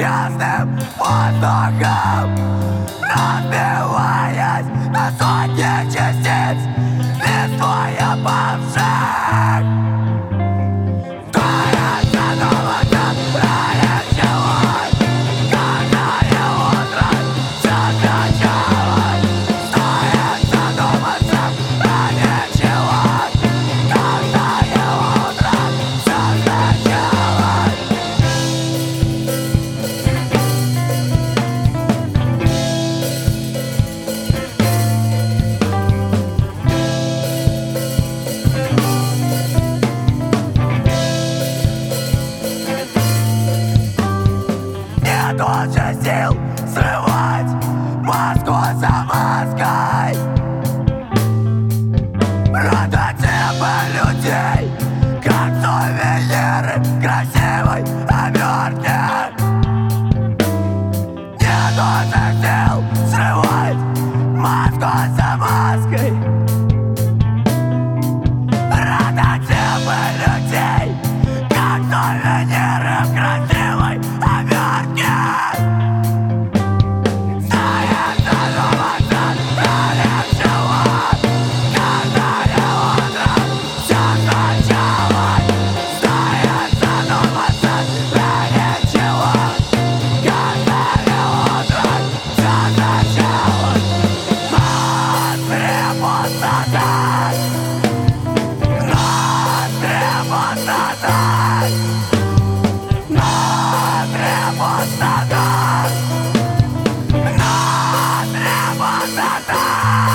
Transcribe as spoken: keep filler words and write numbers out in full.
грязным воздухом, разбиваясь на сотни частиц листвой опавших. Горят задуматься ради чего, каждое утро закачалось. Стоит задуматься ради чего, каждое утро закачалось. Нет уже сил срывать маску за маской. Прототипы людей, как сувениры красивой обертки. Нет уже сил срывать маску за маской. Прототипы людей, как сувениры в красивой обертке. Стоит задуматься ради чего, каждое утро все началось. Стоит задуматься ради чего, каждое утро все началось. Внутри пустота, внутри пустота, внутри пустота, внутри пустота.